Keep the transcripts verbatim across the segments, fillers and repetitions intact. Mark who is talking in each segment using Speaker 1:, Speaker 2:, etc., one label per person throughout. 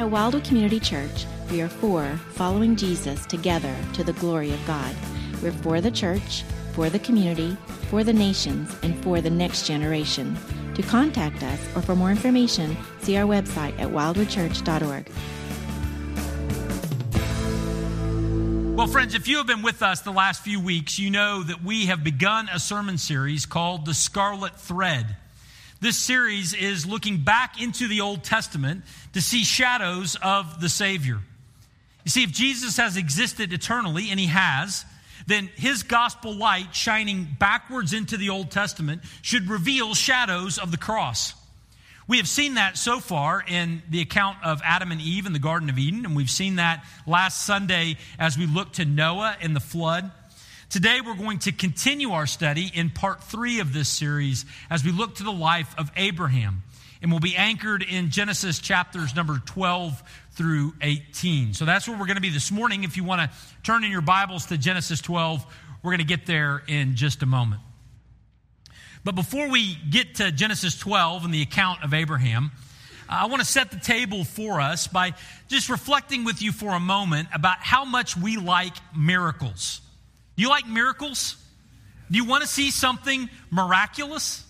Speaker 1: At Wildwood Community Church, we are for following Jesus together to the glory of God. We're for the church, for the community, for the nations, and for the next generation. To contact us or for more information, see our website at wildwood church dot org.
Speaker 2: Well, friends, if you have been with us the last few weeks, you know that we have begun a sermon series called The Scarlet Thread. This series is looking back into the Old Testament to see shadows of the Savior. You see, if Jesus has existed eternally, and he has, then his gospel light shining backwards into the Old Testament should reveal shadows of the cross. We have seen that so far in the account of Adam and Eve in the Garden of Eden, and we've seen that last Sunday as we looked to Noah and the flood. Today we're going to continue our study in part three of this series as we look to the life of Abraham. And we'll be anchored in Genesis chapters number twelve through eighteen. So that's where we're going to be this morning. If you want to turn in your Bibles to Genesis twelve, we're going to get there in just a moment. But before we get to Genesis twelve and the account of Abraham, I want to set the table for us by just reflecting with you for a moment about how much we like miracles. Do you like miracles? Do you want to see something miraculous?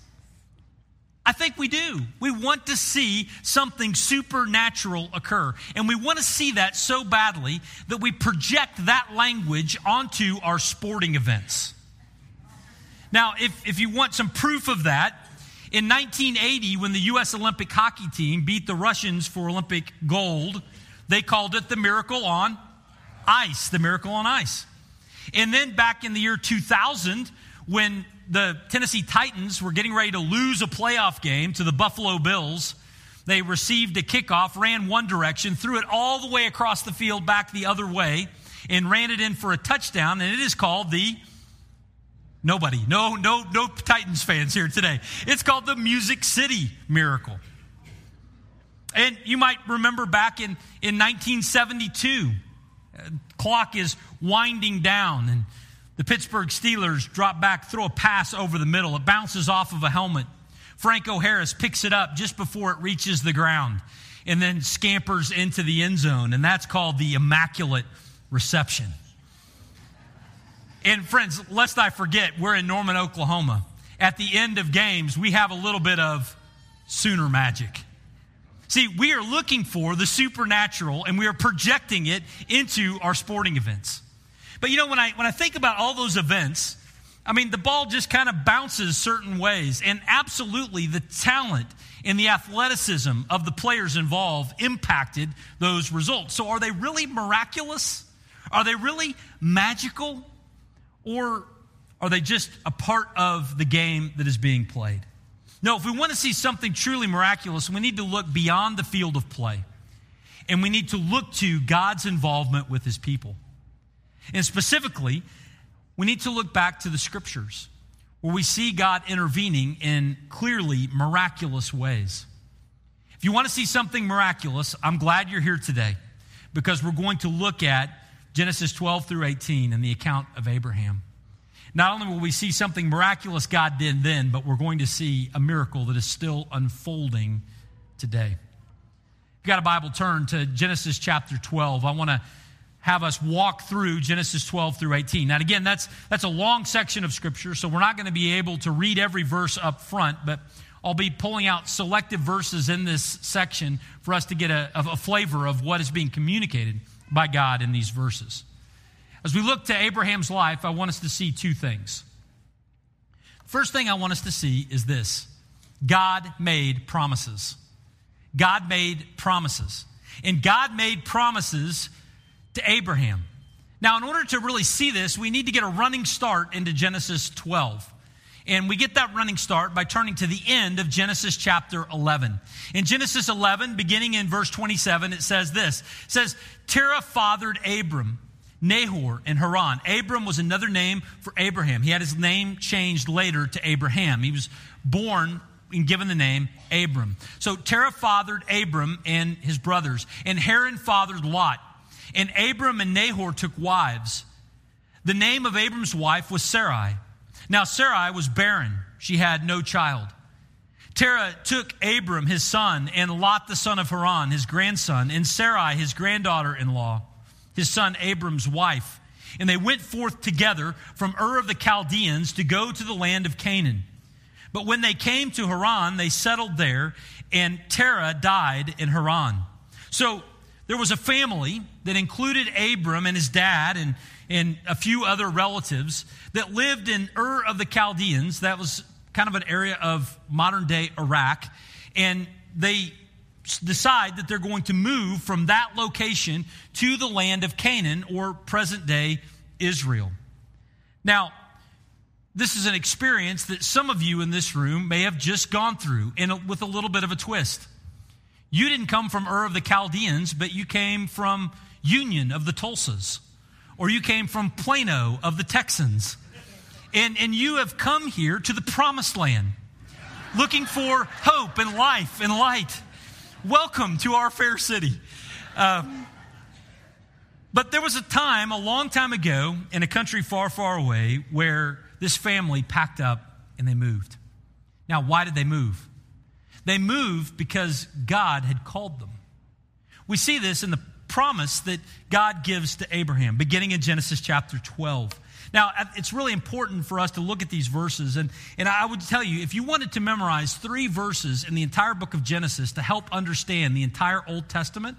Speaker 2: I think we do. We want to see something supernatural occur. And we want to see that so badly that we project that language onto our sporting events. Now, if, if you want some proof of that, in nineteen eighty, when the U S Olympic hockey team beat the Russians for Olympic gold, they called it the Miracle on Ice, the Miracle on Ice. And then back in the year two thousand, when the Tennessee Titans were getting ready to lose a playoff game to the Buffalo Bills, they received a kickoff, ran one direction, threw it all the way across the field back the other way, and ran it in for a touchdown, and it is called the... Nobody, no, no, no Titans fans here today. It's called the Music City Miracle. And you might remember back in, in nineteen seventy-two, uh, clock is winding down, and the Pittsburgh Steelers drop back, throw a pass over the middle. It bounces off of a helmet. Franco Harris picks it up just before it reaches the ground and then scampers into the end zone, and that's called the Immaculate Reception. And friends, lest I forget, we're in Norman, Oklahoma. At the end of games, we have a little bit of Sooner magic. See, we are looking for the supernatural, and we are projecting it into our sporting events. But you know, when I when I think about all those events, I mean, the ball just kind of bounces certain ways. And absolutely, the talent and the athleticism of the players involved impacted those results. So are they really miraculous? Are they really magical? Or are they just a part of the game that is being played? No, if we want to see something truly miraculous, we need to look beyond the field of play. And we need to look to God's involvement with his people. And specifically, we need to look back to the scriptures where we see God intervening in clearly miraculous ways. If you want to see something miraculous, I'm glad you're here today because we're going to look at Genesis twelve through eighteen and the account of Abraham. Not only will we see something miraculous God did then, but we're going to see a miracle that is still unfolding today. If you've got a Bible, turn to Genesis chapter twelve. I want to have us walk through Genesis twelve through eighteen. Now, again, that's, that's a long section of Scripture, so we're not going to be able to read every verse up front, but I'll be pulling out selective verses in this section for us to get a, a flavor of what is being communicated by God in these verses. As we look to Abraham's life, I want us to see two things. First thing I want us to see is this: God made promises. God made promises. And God made promises to Abraham. Now, in order to really see this, we need to get a running start into Genesis twelve. And we get that running start by turning to the end of Genesis chapter eleven. In Genesis eleven, beginning in verse twenty-seven, it says this. It says, Terah fathered Abram, Nahor, and Haran. Abram was another name for Abraham. He had his name changed later to Abraham. He was born and given the name Abram. So Terah fathered Abram and his brothers. And Haran fathered Lot. And Abram and Nahor took wives. The name of Abram's wife was Sarai. Now Sarai was barren. She had no child. Terah took Abram, his son, and Lot, the son of Haran, his grandson, and Sarai, his granddaughter-in-law, his son Abram's wife. And they went forth together from Ur of the Chaldeans to go to the land of Canaan. But when they came to Haran, they settled there, and Terah died in Haran. So there was a family that included Abram and his dad and, and a few other relatives that lived in Ur of the Chaldeans. That was kind of an area of modern-day Iraq. And they decide that they're going to move from that location to the land of Canaan, or present-day Israel. Now, this is an experience that some of you in this room may have just gone through, and with a little bit of a twist. You didn't come from Ur of the Chaldeans, but you came from Union of the Tulsas, or you came from Plano of the Texans. And, and you have come here to the promised land, looking for hope and life and light. Welcome to our fair city. Um, but there was a time, a long time ago, in a country far, far away, where this family packed up and they moved. Now, why did they move? They moved because God had called them. We see this in the promise that God gives to Abraham, beginning in Genesis chapter twelve. Now, it's really important for us to look at these verses. And, and I would tell you, if you wanted to memorize three verses in the entire book of Genesis to help understand the entire Old Testament,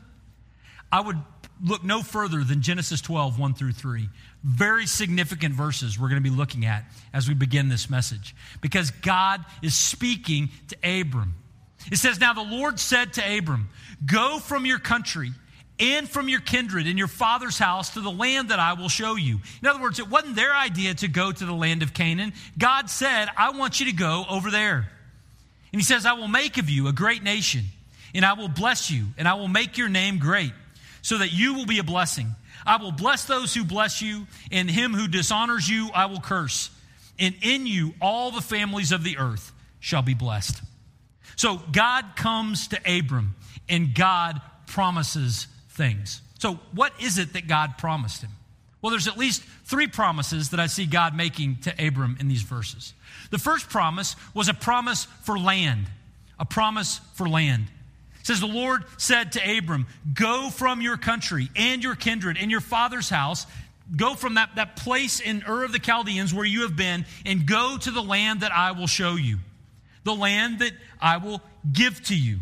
Speaker 2: I would look no further than Genesis twelve, one through three. Very significant verses we're going to be looking at as we begin this message, because God is speaking to Abram. It says, "Now the Lord said to Abram, go from your country and from your kindred and your father's house to the land that I will show you." In other words, it wasn't their idea to go to the land of Canaan. God said, I want you to go over there. And he says, I will make of you a great nation, and I will bless you, and I will make your name great, so that you will be a blessing. I will bless those who bless you, and him who dishonors you I will curse. And in you all the families of the earth shall be blessed. So God comes to Abram, and God promises things. So what is it that God promised him? Well, there's at least three promises that I see God making to Abram in these verses. The first promise was a promise for land, a promise for land. It says, the Lord said to Abram, go from your country and your kindred and your father's house, go from that, that place in Ur of the Chaldeans where you have been, and go to the land that I will show you, the land that I will give to you.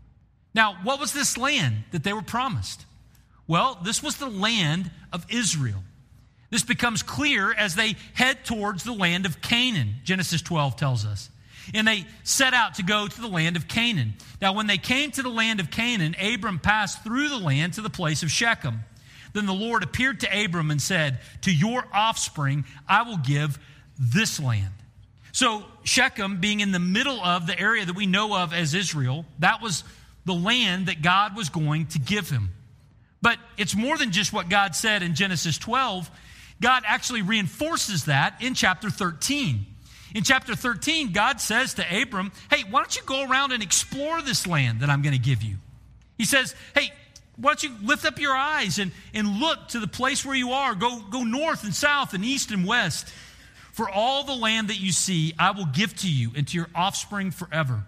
Speaker 2: Now, what was this land that they were promised? Well, this was the land of Israel. This becomes clear as they head towards the land of Canaan, Genesis twelve tells us. And they set out to go to the land of Canaan. Now, when they came to the land of Canaan, Abram passed through the land to the place of Shechem. Then the Lord appeared to Abram and said, to your offspring I will give this land. So Shechem, being in the middle of the area that we know of as Israel, that was the land that God was going to give him. But it's more than just what God said in Genesis twelve. God actually reinforces that in chapter thirteen. In chapter thirteen, God says to Abram, hey, why don't you go around and explore this land that I'm going to give you? He says, hey, why don't you lift up your eyes and, and look to the place where you are. Go, go north and south and east and west. For all the land that you see, I will give to you and to your offspring forever.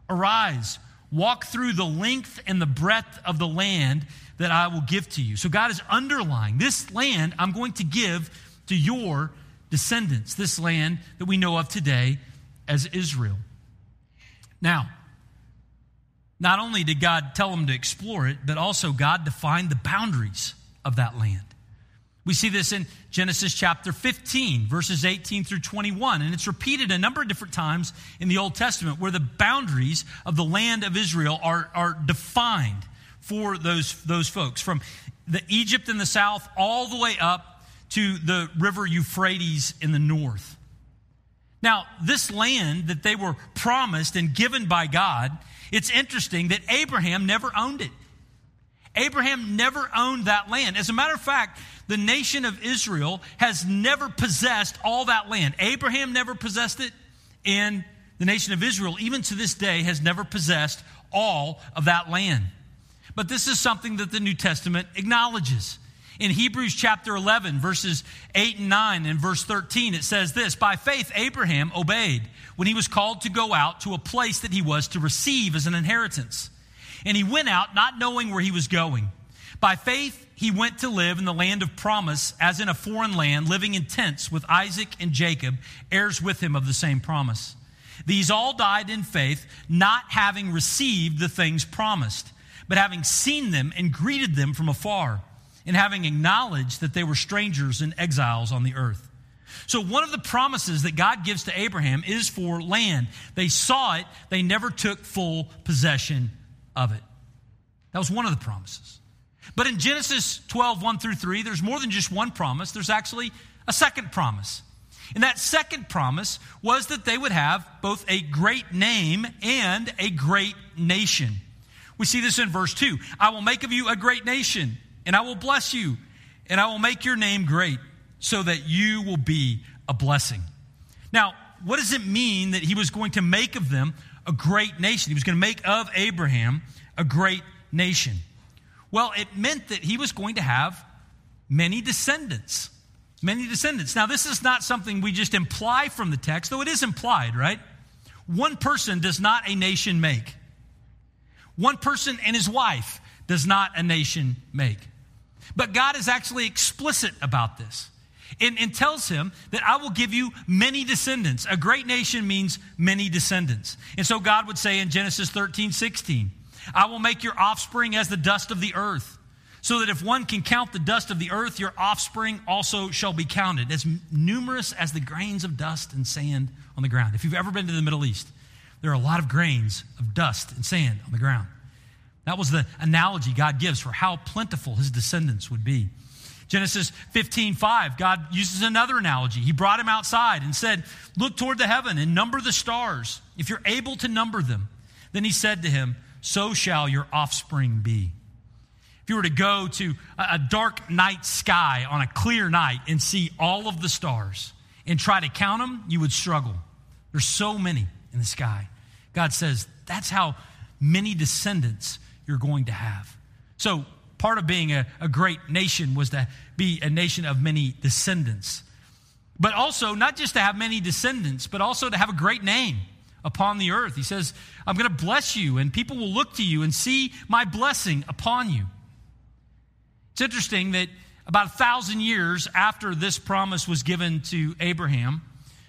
Speaker 2: Arise, walk through the length and the breadth of the land that I will give to you. So God is underlying this land I'm going to give to your descendants, this land that we know of today as Israel. Now, not only did God tell them to explore it, but also God defined the boundaries of that land. We see this in Genesis chapter fifteen, verses eighteen through twenty-one, and it's repeated a number of different times in the Old Testament where the boundaries of the land of Israel are, are defined for those, those folks, from the Egypt in the south all the way up to the river Euphrates in the north. Now, this land that they were promised and given by God, it's interesting that Abraham never owned it. Abraham never owned that land. As a matter of fact, the nation of Israel has never possessed all that land. Abraham never possessed it, and the nation of Israel, even to this day, has never possessed all of that land. But this is something that the New Testament acknowledges. In Hebrews chapter eleven, verses eight and nine and verse thirteen, it says this, by faith Abraham obeyed when he was called to go out to a place that he was to receive as an inheritance. And he went out not knowing where he was going. By faith he went to live in the land of promise as in a foreign land, living in tents with Isaac and Jacob, heirs with him of the same promise. These all died in faith, not having received the things promised, but having seen them and greeted them from afar, and having acknowledged that they were strangers and exiles on the earth. So one of the promises that God gives to Abraham is for land. They saw it, they never took full possession of it. That was one of the promises. But in Genesis twelve, one through three, there's more than just one promise. There's actually a second promise. And that second promise was that they would have both a great name and a great nation. We see this in verse two. I will make of you a great nation, and I will bless you, and I will make your name great, so that you will be a blessing. Now, what does it mean that he was going to make of them a great nation? He was going to make of Abraham a great nation. Well, it meant that he was going to have many descendants. Many descendants. Now, this is not something we just imply from the text, though it is implied, right? One person does not a nation make. One person and his wife does not a nation make. But God is actually explicit about this and, and tells him that I will give you many descendants. A great nation means many descendants. And so God would say in Genesis thirteen, sixteen, I will make your offspring as the dust of the earth, so that if one can count the dust of the earth, your offspring also shall be counted, as numerous as the grains of dust and sand on the ground. If you've ever been to the Middle East, there are a lot of grains of dust and sand on the ground. That was the analogy God gives for how plentiful his descendants would be. Genesis fifteen, five, God uses another analogy. He brought him outside and said, look toward the heaven and number the stars, if you're able to number them. Then he said to him, so shall your offspring be. If you were to go to a dark night sky on a clear night and see all of the stars and try to count them, you would struggle. There's so many in the sky. God says that's how many descendants you're going to have. So part of being a, a great nation was to be a nation of many descendants. But also not just to have many descendants, but also to have a great name upon the earth. He says, I'm going to bless you, and people will look to you and see my blessing upon you. It's interesting that about a thousand years after this promise was given to Abraham,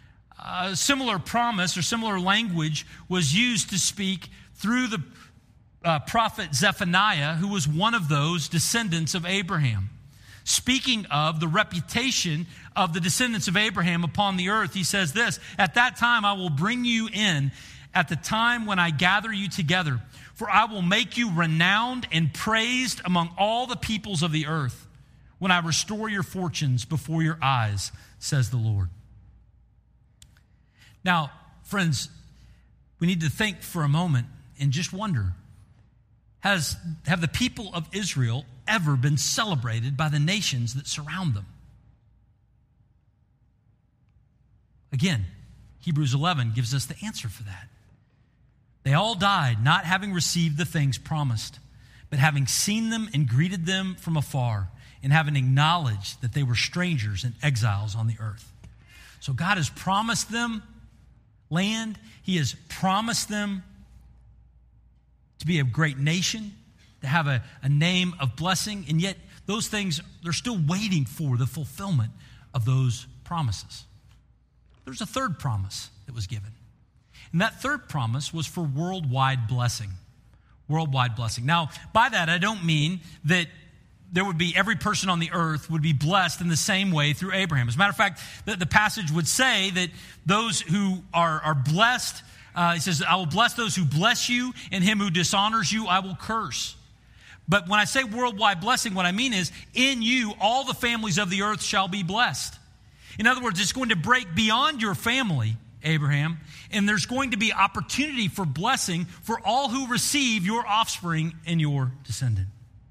Speaker 2: a similar promise or similar language was used to speak through the uh, prophet Zephaniah, who was one of those descendants of Abraham. Speaking of the reputation of the descendants of Abraham upon the earth, he says this, at that time I will bring you in at the time when I gather you together, for I will make you renowned and praised among all the peoples of the earth when I restore your fortunes before your eyes, says the Lord. Now, friends, we need to think for a moment and just wonder, has have the people of Israel ever been celebrated by the nations that surround them? Again, Hebrews eleven gives us the answer for that. They all died, not having received the things promised, but having seen them and greeted them from afar, and having acknowledged that they were strangers and exiles on the earth. So God has promised them land. He has promised them to be a great nation, to have a, a name of blessing, and yet those things, they're still waiting for the fulfillment of those promises. There's a third promise that was given. And that third promise was for worldwide blessing. Worldwide blessing. Now, by that, I don't mean that there would be every person on the earth would be blessed in the same way through Abraham. As a matter of fact, the, the passage would say that those who are, are blessed, uh, it says, I will bless those who bless you, and him who dishonors you, I will curse. But when I say worldwide blessing, what I mean is, in you, all the families of the earth shall be blessed. In other words, it's going to break beyond your family, Abraham, and there's going to be opportunity for blessing for all who receive your offspring and your descendant.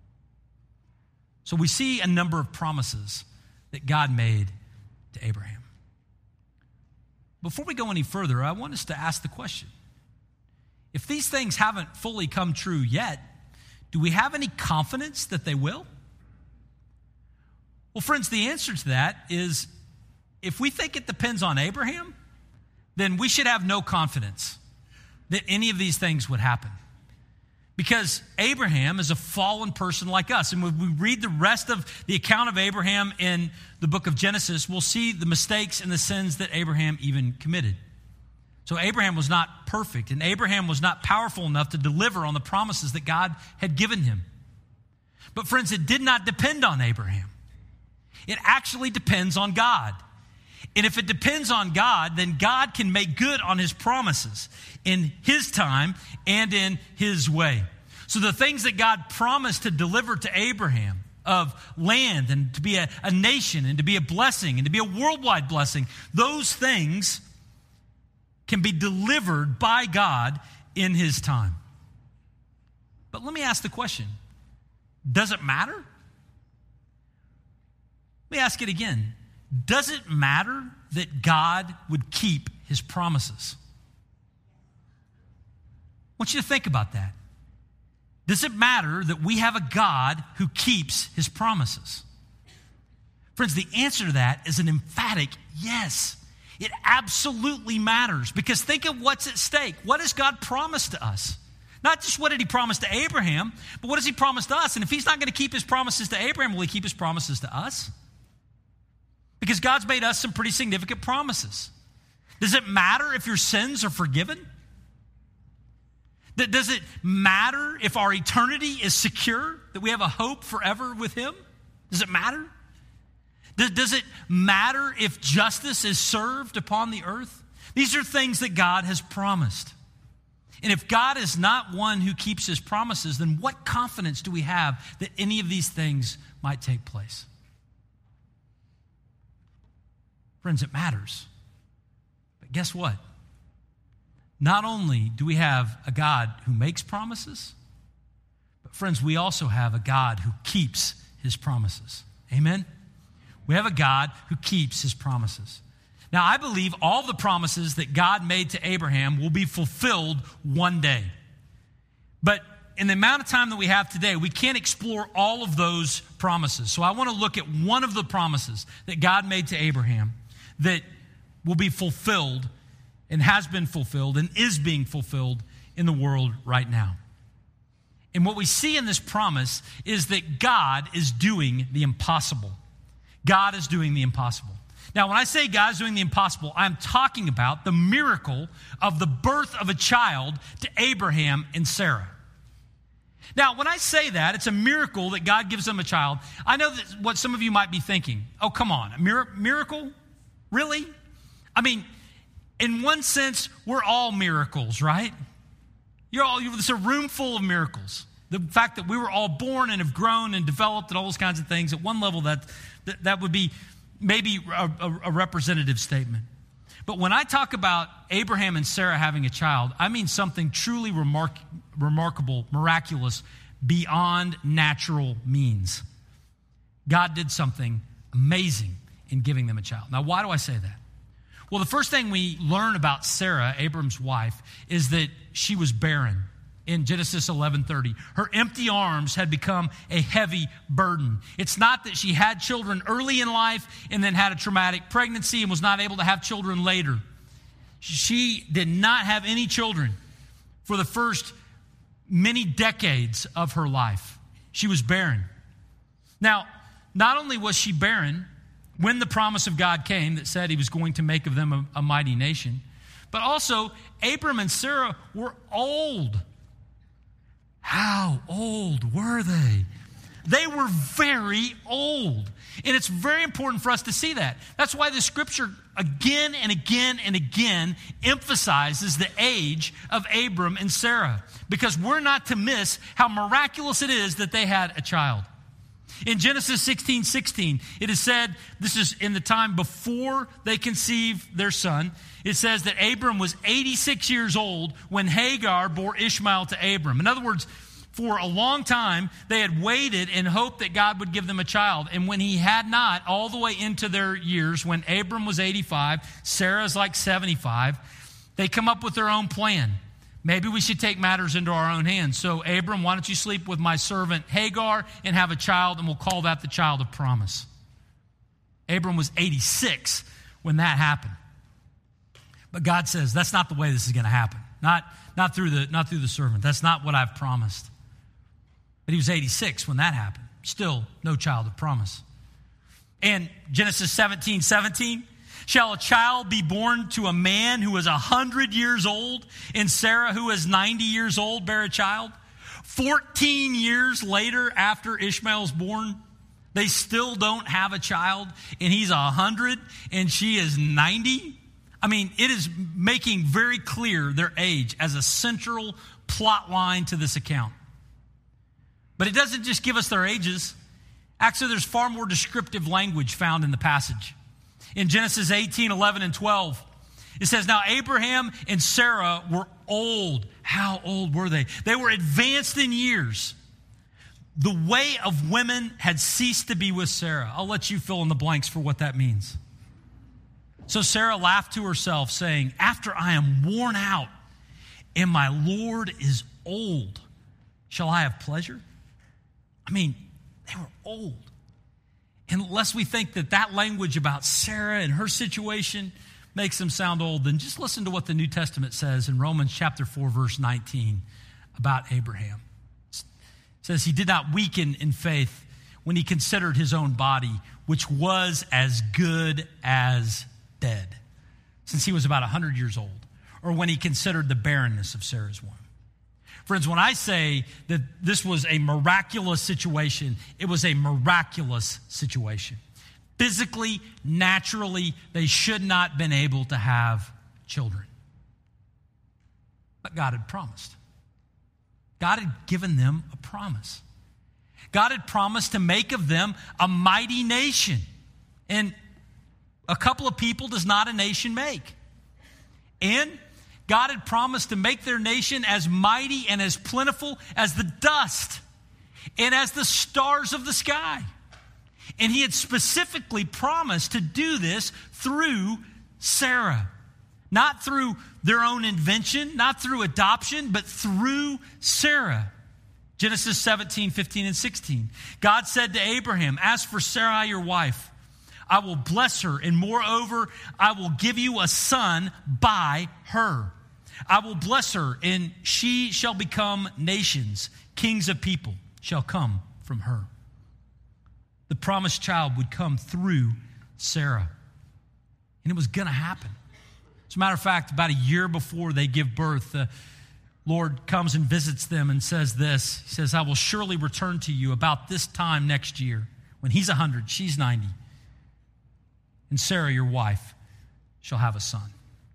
Speaker 2: So we see a number of promises that God made to Abraham. Before we go any further, I want us to ask the question, if these things haven't fully come true yet, do we have any confidence that they will? Well, friends, the answer to that is if we think it depends on Abraham, then we should have no confidence that any of these things would happen. Because Abraham is a fallen person like us. And when we read the rest of the account of Abraham in the book of Genesis, we'll see the mistakes and the sins that Abraham even committed. So Abraham was not perfect, and Abraham was not powerful enough to deliver on the promises that God had given him. But friends, it did not depend on Abraham. It actually depends on God. And if it depends on God, then God can make good on his promises in his time and in his way. So the things that God promised to deliver to Abraham of land and to be a, a nation and to be a blessing and to be a worldwide blessing, those things can be delivered by God in his time. But let me ask the question, does it matter? Let me ask it again. Does it matter that God would keep his promises? I want you to think about that. Does it matter that we have a God who keeps his promises? Friends, the answer to that is an emphatic yes. It absolutely matters, because think of what's at stake. What has God promised to us? Not just what did he promise to Abraham, but what has he promised to us? And if he's not going to keep his promises to Abraham, will he keep his promises to us? Because God's made us some pretty significant promises. Does it matter if your sins are forgiven? Does it matter if our eternity is secure, that we have a hope forever with him? Does it matter? Does it matter if justice is served upon the earth? These are things that God has promised. And if God is not one who keeps his promises, then what confidence do we have that any of these things might take place? Friends, it matters. But guess what? Not only do we have a God who makes promises, but friends, we also have a God who keeps his promises. Amen? We have a God who keeps his promises. Now, I believe all the promises that God made to Abraham will be fulfilled one day. But in the amount of time that we have today, we can't explore all of those promises. So I want to look at one of the promises that God made to Abraham that will be fulfilled and has been fulfilled and is being fulfilled in the world right now. And what we see in this promise is that God is doing the impossible. God is doing the impossible. Now, when I say God's doing the impossible, I'm talking about the miracle of the birth of a child to Abraham and Sarah. Now, when I say that, it's a miracle that God gives them a child. I know that what some of you might be thinking, oh, come on, a mir- miracle? Really? I mean, in one sense, we're all miracles, right? You're all, it's a room full of miracles. The fact that we were all born and have grown and developed and all those kinds of things, at one level, that that, that would be maybe a, a, a representative statement. But when I talk about Abraham and Sarah having a child, I mean something truly remark, remarkable, miraculous, beyond natural means. God did something amazing in giving them a child. Now, why do I say that? Well, the first thing we learn about Sarah, Abram's wife, is that she was barren. In Genesis eleven thirty, her empty arms had become a heavy burden. It's not that she had children early in life and then had a traumatic pregnancy and was not able to have children later. She did not have any children for the first many decades of her life. She was barren. Now, not only was she barren when the promise of God came that said he was going to make of them a, a mighty nation, but also Abram and Sarah were old. How old were they? They were very old. And it's very important for us to see that. That's why the scripture again and again and again emphasizes the age of Abram and Sarah, because we're not to miss how miraculous it is that they had a child. In Genesis sixteen sixteen, it is said, this is in the time before they conceived their son, it says that Abram was eighty-six years old when Hagar bore Ishmael to Abram. In other words, for a long time, they had waited in hope that God would give them a child. And when he had not, all the way into their years, when Abram was eighty-five, Sarah's like seventy-five, they come up with their own plan. Maybe we should take matters into our own hands. So, Abram, why don't you sleep with my servant Hagar and have a child, and we'll call that the child of promise. Abram was eighty-six when that happened. But God says, that's not the way this is going to happen. Not, not, through the, not through the servant. That's not what I've promised. But he was eighty-six when that happened. Still no child of promise. And Genesis seventeen seventeen, shall a child be born to a man who is one hundred years old, and Sarah, who is ninety years old, bear a child? fourteen years later, after Ishmael's born, they still don't have a child, and he's one hundred and she is ninety. I mean, it is making very clear their age as a central plot line to this account. But it doesn't just give us their ages. Actually, there's far more descriptive language found in the passage. In Genesis eighteen, eleven, and twelve, it says, now Abraham and Sarah were old. How old were they? They were advanced in years. The way of women had ceased to be with Sarah. I'll let you fill in the blanks for what that means. So Sarah laughed to herself, saying, after I am worn out and my Lord is old, shall I have pleasure? I mean, they were old. And unless we think that that language about Sarah and her situation makes them sound old, then just listen to what the New Testament says in Romans chapter four, verse nineteen about Abraham. It says he did not weaken in faith when he considered his own body, which was as good as dead, since he was about one hundred years old, or when he considered the barrenness of Sarah's womb. Friends, when I say that this was a miraculous situation, it was a miraculous situation. Physically, naturally, they should not have been able to have children. But God had promised. God had given them a promise. God had promised to make of them a mighty nation. And a couple of people does not a nation make. And God had promised to make their nation as mighty and as plentiful as the dust and as the stars of the sky. And he had specifically promised to do this through Sarah. Not through their own invention, not through adoption, but through Sarah. Genesis seventeen, fifteen, and sixteen. God said to Abraham, as for Sarai, your wife, I will bless her, and moreover, I will give you a son by her. I will bless her, and she shall become nations. Kings of people shall come from her. The promised child would come through Sarah. And it was going to happen. As a matter of fact, about a year before they give birth, the Lord comes and visits them and says this. He says, I will surely return to you about this time next year. When he's one hundred, she's ninety. And Sarah, your wife, shall have a son.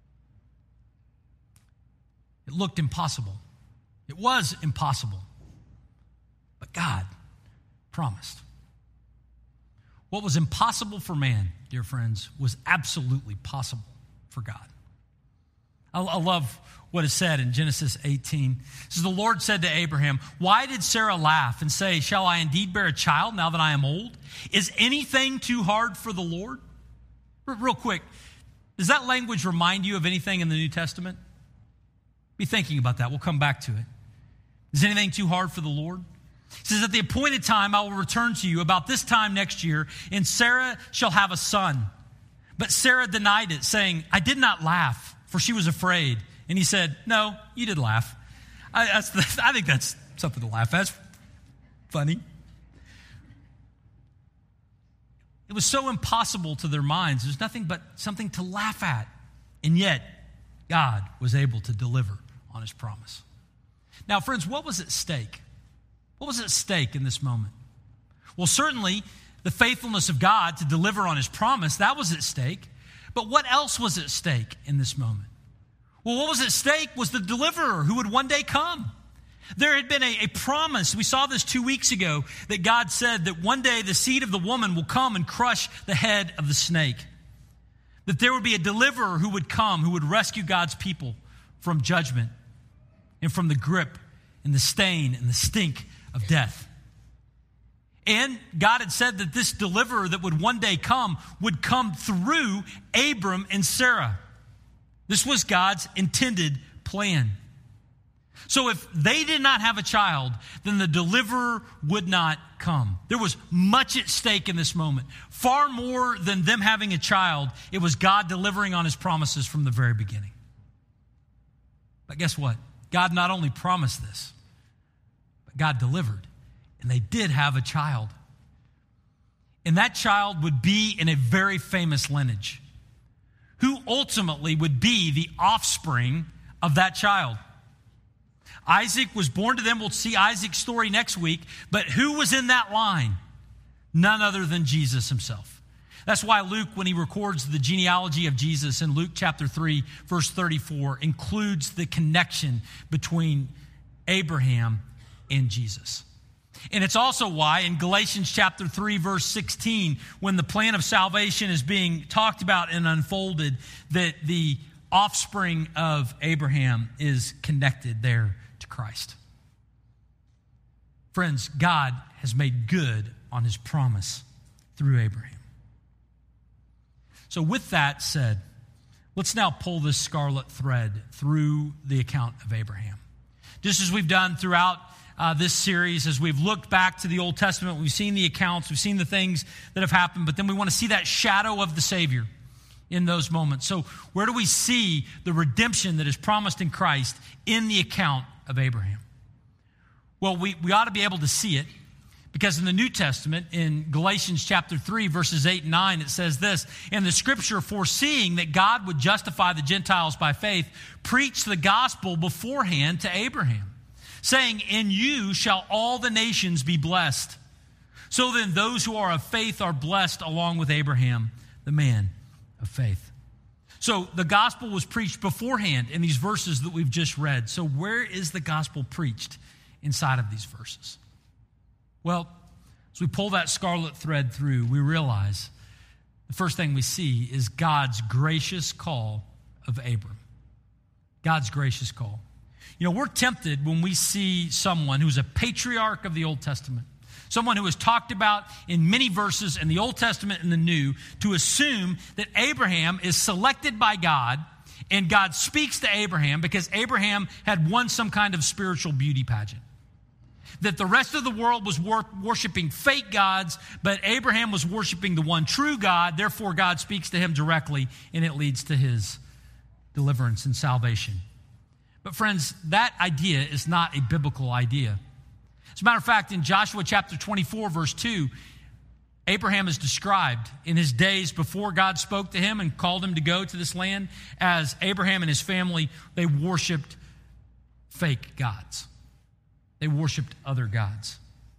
Speaker 2: It looked impossible. It was impossible. But God promised. What was impossible for man, dear friends, was absolutely possible for God. I, I love what is said in Genesis eighteen. It says, the Lord said to Abraham, why did Sarah laugh and say, shall I indeed bear a child now that I am old? Is anything too hard for the Lord? Real quick, does that language remind you of anything in the New Testament? Be thinking about that. We'll come back to it. Is anything too hard for the Lord? It says, at the appointed time I will return to you about this time next year, and Sarah shall have a son. But Sarah denied it, saying, I did not laugh, for she was afraid. And he said, no, you did laugh. I, that's the, I think that's something to laugh at. That's funny. It was so impossible to their minds. There's nothing but something to laugh at. And yet, God was able to deliver on his promise. Now, friends, what was at stake? What was at stake in this moment? Well, certainly the faithfulness of God to deliver on his promise, that was at stake. But what else was at stake in this moment? Well, what was at stake was the deliverer who would one day come. There had been a, a promise, we saw this two weeks ago, that God said that one day the seed of the woman will come and crush the head of the snake. That there would be a deliverer who would come, who would rescue God's people from judgment and from the grip and the stain and the stink of death. And God had said that this deliverer that would one day come would come through Abram and Sarah. This was God's intended plan. So if they did not have a child, then the deliverer would not come. There was much at stake in this moment. Far more than them having a child, it was God delivering on his promises from the very beginning. But guess what? God not only promised this, but God delivered. And they did have a child. And that child would be in a very famous lineage, who ultimately would be the offspring of that child. Isaac was born to them. We'll see Isaac's story next week. But who was in that line? None other than Jesus himself. That's why Luke, when he records the genealogy of Jesus in Luke chapter three, verse thirty-four, includes the connection between Abraham and Jesus. And it's also why in Galatians chapter three, verse sixteen, when the plan of salvation is being talked about and unfolded, that the offspring of Abraham is connected there to Christ. Friends, God has made good on his promise through Abraham. So with that said, let's now pull this scarlet thread through the account of Abraham. Just as we've done throughout uh, this series, as we've looked back to the Old Testament, we've seen the accounts, we've seen the things that have happened, but then we want to see that shadow of the Savior in those moments. So where do we see the redemption that is promised in Christ in the account of Abraham? Well, we, we ought to be able to see it because in the New Testament, in Galatians chapter three, verses eight and nine, it says this, "And the scripture, foreseeing that God would justify the Gentiles by faith, preached the gospel beforehand to Abraham, saying, in you shall all the nations be blessed. So then those who are of faith are blessed along with Abraham, the man of faith." So the gospel was preached beforehand in these verses that we've just read. So where is the gospel preached inside of these verses? Well, as we pull that scarlet thread through, we realize the first thing we see is God's gracious call of Abram. God's gracious call. You know, we're tempted when we see someone who's a patriarch of the Old Testament, someone who is talked about in many verses in the Old Testament and the New, to assume that Abraham is selected by God and God speaks to Abraham because Abraham had won some kind of spiritual beauty pageant. That the rest of the world was wor- worshiping fake gods, but Abraham was worshiping the one true God. Therefore, God speaks to him directly, and it leads to his deliverance and salvation. But friends, that idea is not a biblical idea. As a matter of fact, in Joshua chapter twenty-four, verse two, Abraham is described in his days before God spoke to him and called him to go to this land as Abraham and his family, they worshiped fake gods. They worshiped other gods.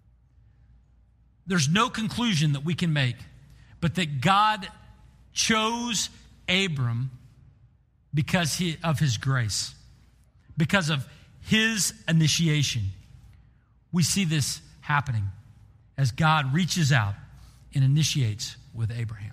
Speaker 2: There's no conclusion that we can make, but that God chose Abram because he, of his grace, because of his initiation. We see this happening as God reaches out and initiates with Abraham.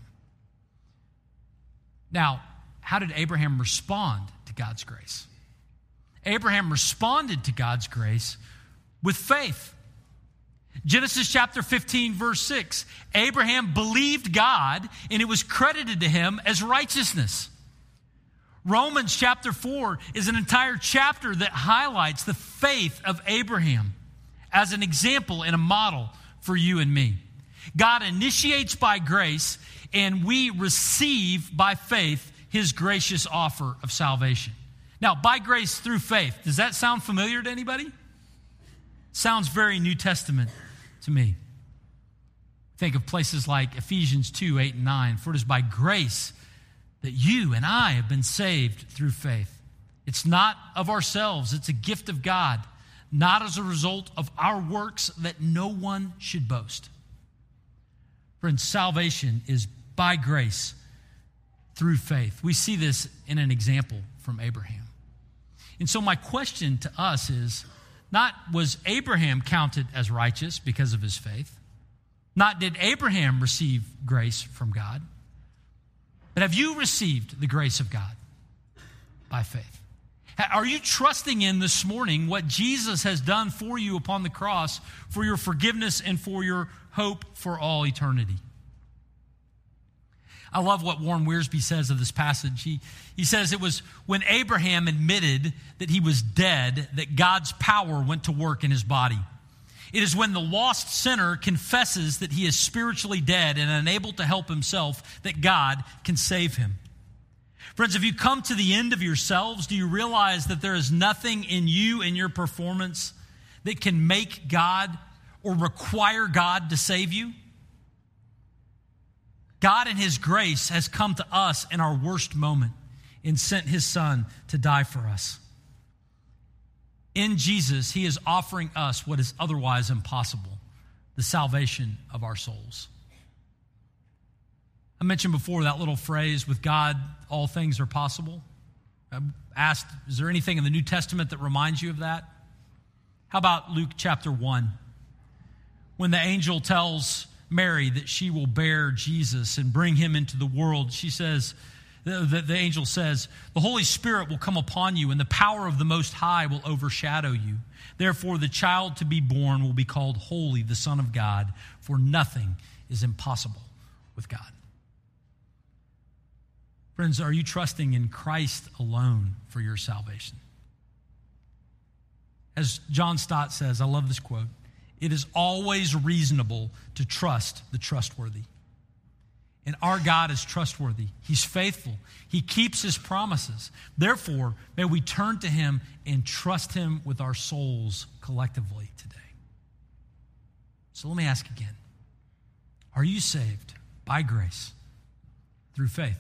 Speaker 2: Now, how did Abraham respond to God's grace? Abraham responded to God's grace with faith. Genesis chapter fifteen, verse six, Abraham believed God and it was credited to him as righteousness. Romans chapter four is an entire chapter that highlights the faith of Abraham as an example and a model for you and me. God initiates by grace and we receive by faith his gracious offer of salvation. Now, by grace through faith, does that sound familiar to anybody? Sounds very New Testament to me. Think of places like Ephesians two, eight, and nine. For it is by grace that you and I have been saved through faith. It's not of ourselves. It's a gift of God, not as a result of our works, that no one should boast. Friends, salvation is by grace through faith. We see this in an example from Abraham. And so my question to us is, not was Abraham counted as righteous because of his faith. Not did Abraham receive grace from God. But have you received the grace of God by faith? Are you trusting in this morning what Jesus has done for you upon the cross for your forgiveness and for your hope for all eternity? I love what Warren Wiersbe says of this passage. He, he says it was when Abraham admitted that he was dead that God's power went to work in his body. It is when the lost sinner confesses that he is spiritually dead and unable to help himself that God can save him. Friends, if you come to the end of yourselves, do you realize that there is nothing in you and your performance that can make God or require God to save you? God in His grace has come to us in our worst moment and sent His Son to die for us. In Jesus, He is offering us what is otherwise impossible, the salvation of our souls. I mentioned before that little phrase, with God, all things are possible. I asked, is there anything in the New Testament that reminds you of that? How about Luke chapter one? When the angel tells Mary that she will bear Jesus and bring him into the world, she says, the, the, the angel says, the Holy Spirit will come upon you and the power of the Most High will overshadow you. Therefore, the child to be born will be called Holy, the Son of God, for nothing is impossible with God. Friends, are you trusting in Christ alone for your salvation? As John Stott says, I love this quote, it is always reasonable to trust the trustworthy. And our God is trustworthy. He's faithful. He keeps His promises. Therefore, may we turn to Him and trust Him with our souls collectively today. So let me ask again, are you saved by grace through faith?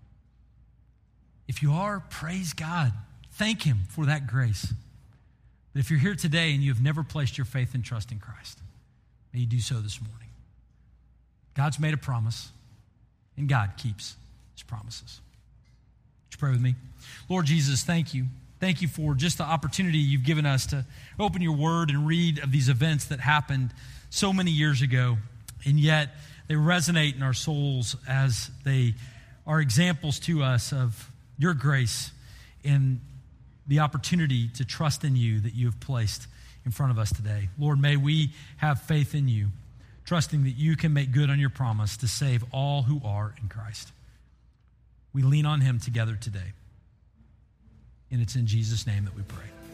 Speaker 2: If you are, praise God. Thank Him for that grace. But if you're here today and you have never placed your faith and trust in Christ, may you do so this morning. God's made a promise, and God keeps His promises. Would you pray with me? Lord Jesus, thank you. Thank you for just the opportunity you've given us to open your word and read of these events that happened so many years ago, and yet they resonate in our souls as they are examples to us of your grace and the opportunity to trust in you that you have placed in front of us today. Lord, may we have faith in you, trusting that you can make good on your promise to save all who are in Christ. We lean on Him together today. And it's in Jesus' name that we pray.